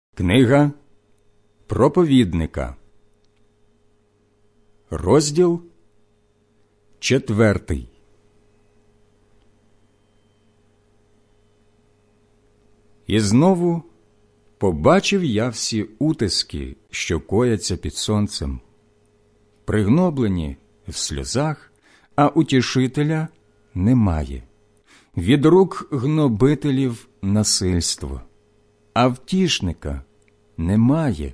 Книга проповідника, розділ 4. І знову побачив я всі утиски, що кояться під сонцем, пригноблені в сльозах, а утішителя немає, від рук гнобителів насильство, а втішника немає.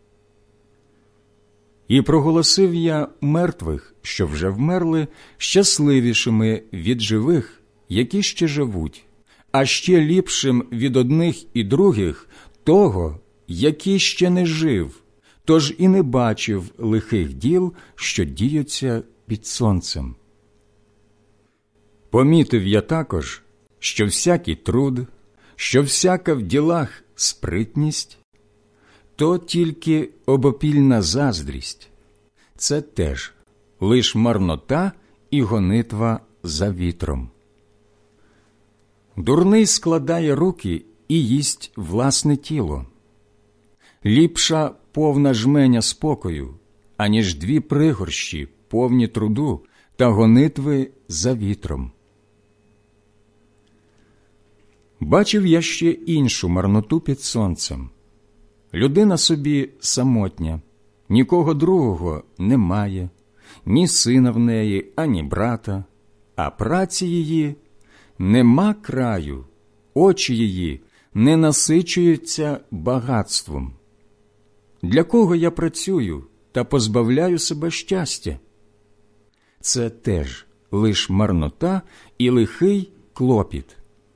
І проголосив я мертвих, що вже вмерли, щасливішими від живих, які ще живуть, а ще ліпшим від одних і других того, який ще не жив, тож і не бачив лихих діл, що діються під сонцем. Помітив я також, що всякий труд, що всяка в ділах спритність, то тільки обопільна заздрість, це теж лиш марнота і гонитва за вітром. Дурний складає руки і їсть власне тіло. Ліпша повна жменя спокою, аніж 2 пригорщі, повні труду та гонитви за вітром. Бачив я ще іншу марноту під сонцем. Людина собі самотня, нікого другого немає, ні сина в неї, ані брата, а праці її нема краю, очі її не насичуються багатством. Для кого я працюю та позбавляю себе щастя? Це теж лиш марнота і лихий клопіт.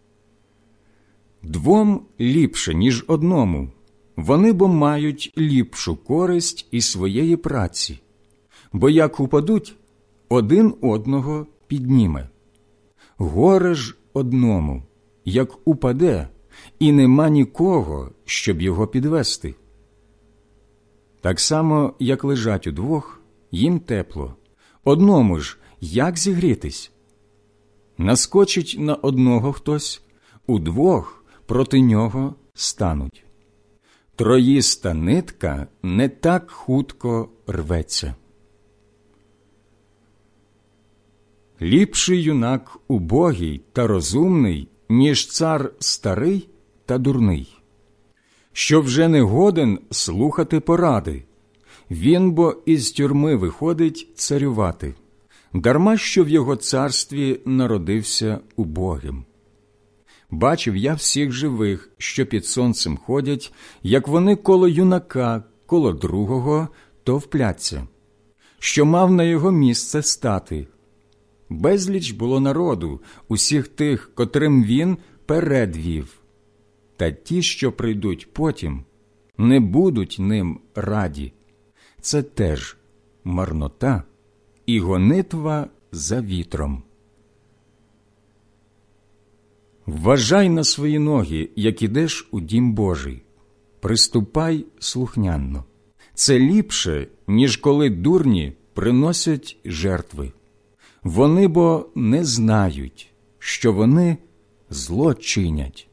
2 ліпше, ніж одному, вони бо мають ліпшу користь із своєї праці, бо як упадуть, один одного підніме. Горе ж одному, як упаде, і нема нікого, щоб його підвести. Так само, як лежать удвох, їм тепло, одному ж як зігрітись? Наскочить на одного хтось, удвох проти нього стануть. Троїста нитка не так хутко рветься. Ліпший юнак убогий та розумний, ніж цар старий та дурний, що вже не годен слухати поради. Він бо із тюрми виходить царювати, дарма що в його царстві народився убогим. Бачив я всіх живих, що під сонцем ходять, як вони коло юнака, коло другого товпляться, що мав на його місце стати. Безліч було народу, усіх тих, котрим він передвів. Та ті, що прийдуть потім, не будуть ним раді. Це теж марнота і гонитва за вітром. Вважай на свої ноги, як ідеш у дім Божий. Приступай слухняно. Це ліпше, ніж коли дурні приносять жертви. Вони бо не знають, що вони зло чинять.